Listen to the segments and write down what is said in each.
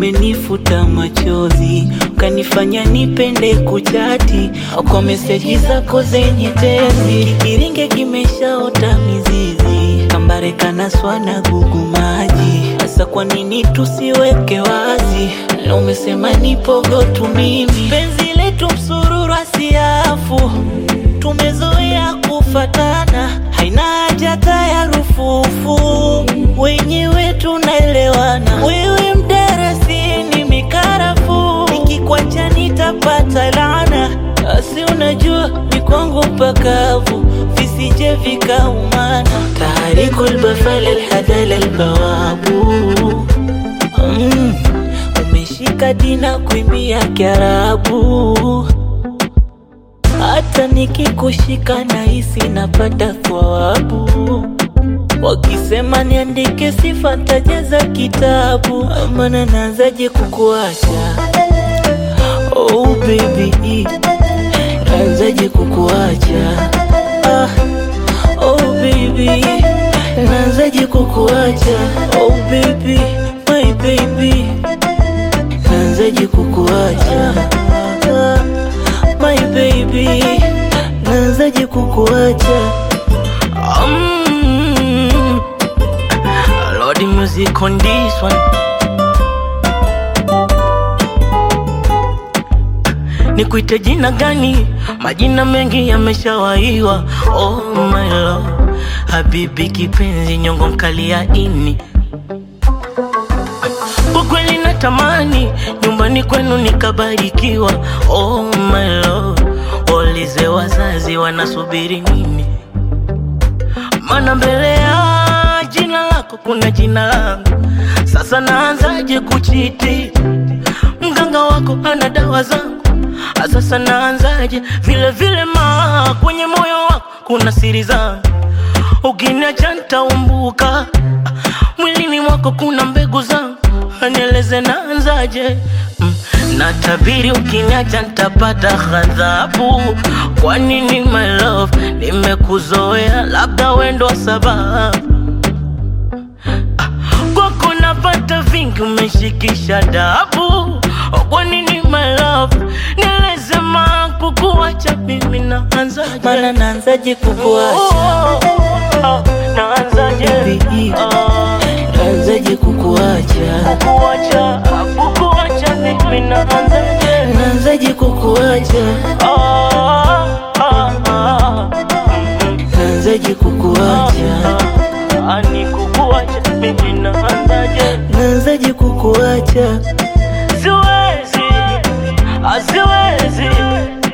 umenifuta machozi, ukanifanya nipende kuchati kwa meseji zako zenye tezi. Kiringe kimeshaota mizizi, kambare kanaswa na gugu maji. Sasa kwa nini tusiweke wazi? Na umesema nipogo tu mimi. Penzi letu msururu asiafu, tumezoea kufatana, haina haja ya rufufu, wenyewe tunaelewana. Wewe mdarasini mikarafu, nikikwacha nitapata laana. Asi unajua ni kwangu pakavu, visije vikaumana. Taharikul bafal alhadal albawabu, umeshika dina kuimbia Kiarabu. Hata nikikushika nahisi napata thawabu. Wakisema niandike sifa tajaza kitabu, maana naanzaje kukuacha? Oh baby, naanzaje kukuacha? Oh baby, naanzaje kukuacha? Oh baby, my baby, naanzaje kukuacha? My baby, naanzaje kukuacha? Lord, the music on this one. Nikuite jina gani? Majina mengi yameshawaiwa. Oh my love, habibi kipenzi, nyongo mkali ya ini. Kwa kweli natamani nyumbani kwenu nikabarikiwa. Oh my love, waulize wazazi wanasubiri nini? Maana mbele ya jina lako kuna jina langu. Sasa naanzaje kuchiti? Mganga wako ana dawa zangu. Sasa naanzaje? Vile vile kwenye moyo wako kuna siri zangu. Ukiniacha nitaumbuka, mwilini mwako kuna mbegu zangu. Nieleze naanzaje? Natabiri ukiniacha nitapata ghadhabu. Kwa nini my love? Nimekuzoea, labda wendo sababu. Kwako napata vingi, umeshikisha dabu. Kwa nini my love? Nieleze kukuacha mimi naanzaje? Maana naanzaje kukuacha? Naanzaje? Naanzaje kukuacha? Kukuacha mimi naanzaje? Naanzaje kukuacha? Naanzaje kukuacha? Ani kukuacha mimi naanzaje? Naanzaje kukuacha? Siwezi, siwezi.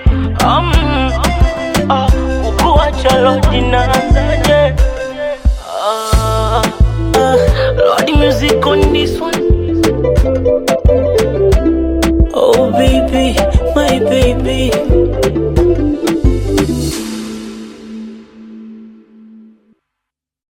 Kukuacha Lord, naanzaje? Lord, music on this one.